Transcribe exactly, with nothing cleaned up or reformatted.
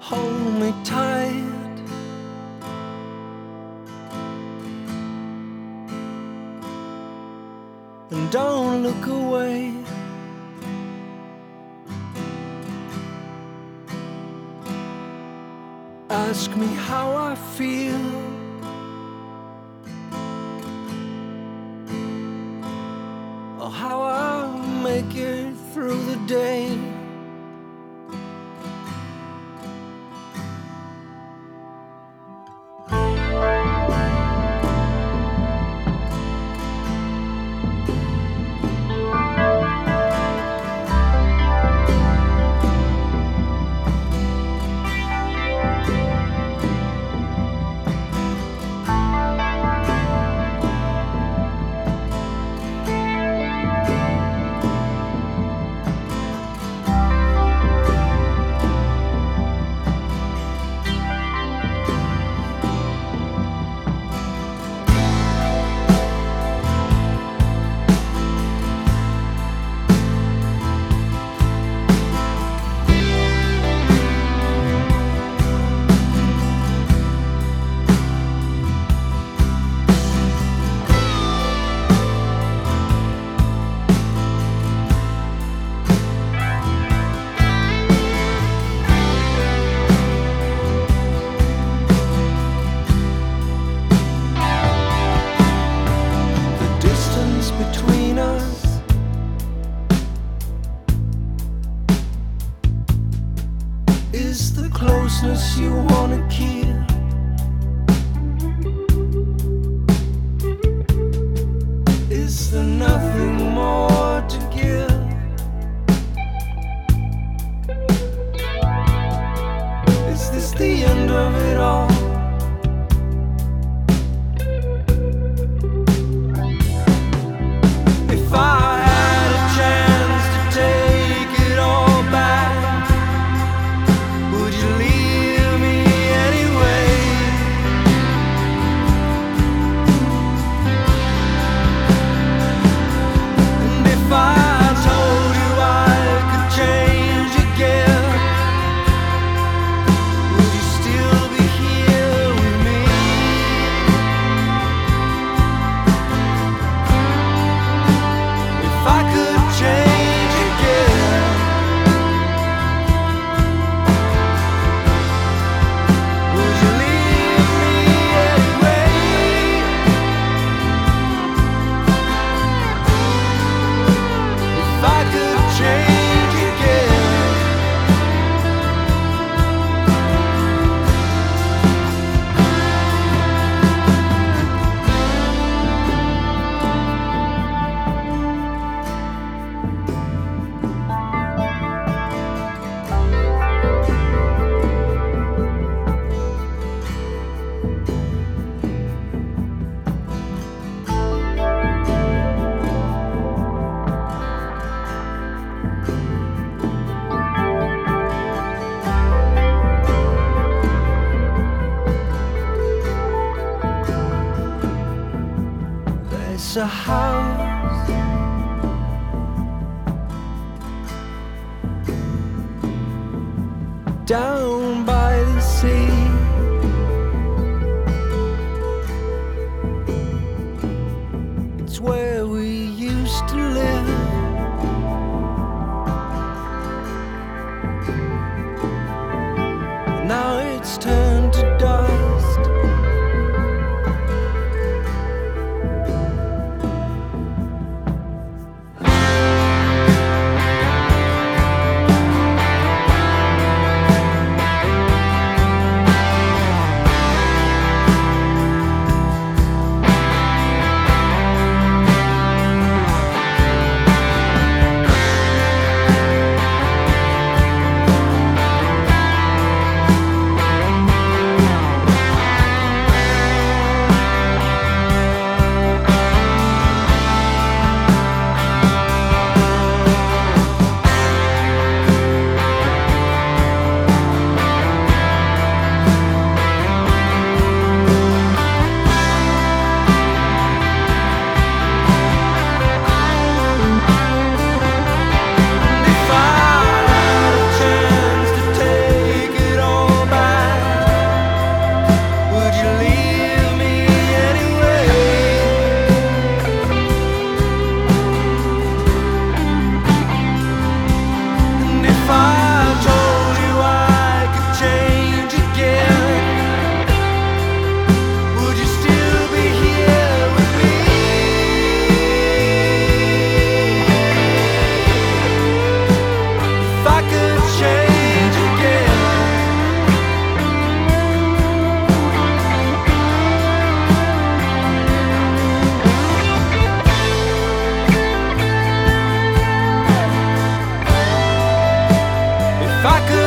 hold me tight. And don't look away. Ask me how I feel. Or how I'll make it through the day. Between us is the closeness you wanna keep. Is there nothing more to give? Is this the end of it all? If I had a chance to take it all back, would you leave me anyway? And if I told you I could change again, would you still be here with me? If I could change again, would you leave me anyway? If I could change again. There's a house down by the sea. It's where we used to live. Now it's turned to dust. If I could